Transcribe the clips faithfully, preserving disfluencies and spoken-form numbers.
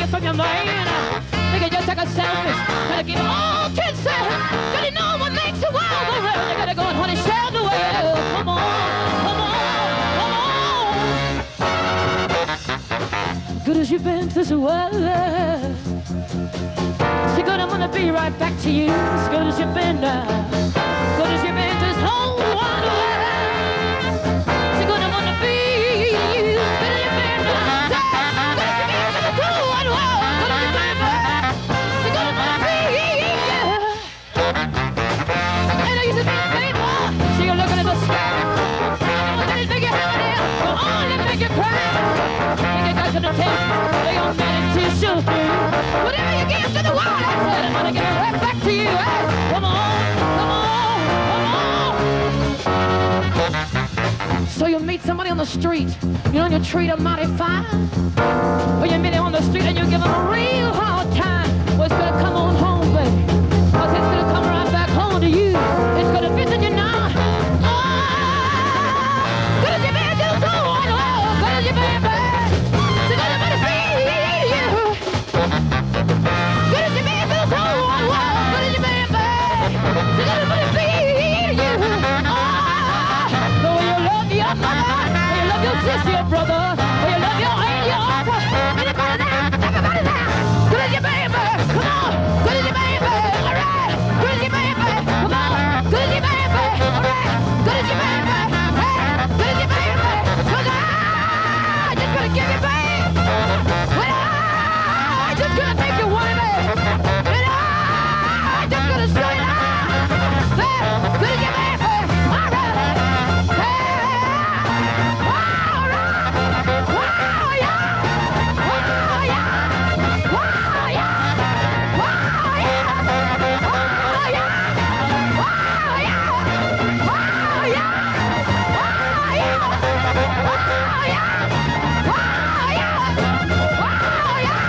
from your man. Nigga, just take a selfish. Gotta give all ten cents. Cause you know what makes the world go round. You gotta go and honey, share the world. Come on, come on, come on. Good as you've been to this world. So good, I'm gonna be right back to you. As good as you've been now. Good as you've been to this whole wide world. So good, I'm gonna be. Good as you've been now. Good as you've been to the whole wide world. Good as you've been now. So good, I'm gonna be. I know you should be faithful. So you're looking at the sky. Let it make you happy. Go on, let it make you cry. Take it back to the test. Lay on meditation. Whatever you give to the world, I said, I'm gonna give it right back to you. Hey, come on, come on, come on. So you meet somebody on the street, you know, and you treat them mighty fine. Or you meet them on the street and you give them a real hard time. Well, it's gonna come on home, baby. Cause it's gonna come right back home to you. It's gonna visit you now. Oh, good as you been, do so on. Oh, good as you been, baby. So good as you been, you. Good as you been, do so on. Oh, good as you been, baby. So good as you been, you. Oh, the way you love your mother, the way you love your sister, your brother, the way you love your aunt, your uncle. Anybody there? Everybody there. Good as you been, baby. Come on. Good as you been, baby. All right. Good as you been, baby. Come on. Good as you been, baby. All right. Good as you been, baby. Hey. Good as you been, baby. Look out. Just gonna give you, baby. Well, I just gonna make you want me. And I just gonna show you now. Hey. Good as you been, baby. All right. Hey. All right. Wow, yeah. Wow, yeah. Wow, yeah. Wow, yeah. Wow, yeah. Wow, yeah. Wow, yeah. Wow, yeah. Wow, yeah. Wow, yeah. Wow, yeah.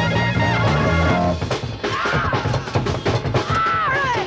All right.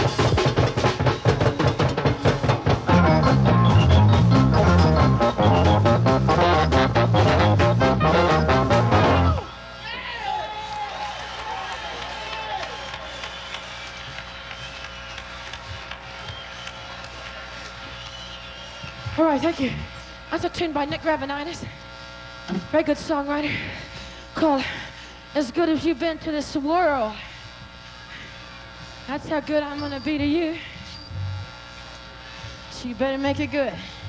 All right, thank you. That's a tune by Nick Ravenitis. Very good songwriter called As Good As You've Been to This World. That's how good I'm gonna be to you. So you better make it good.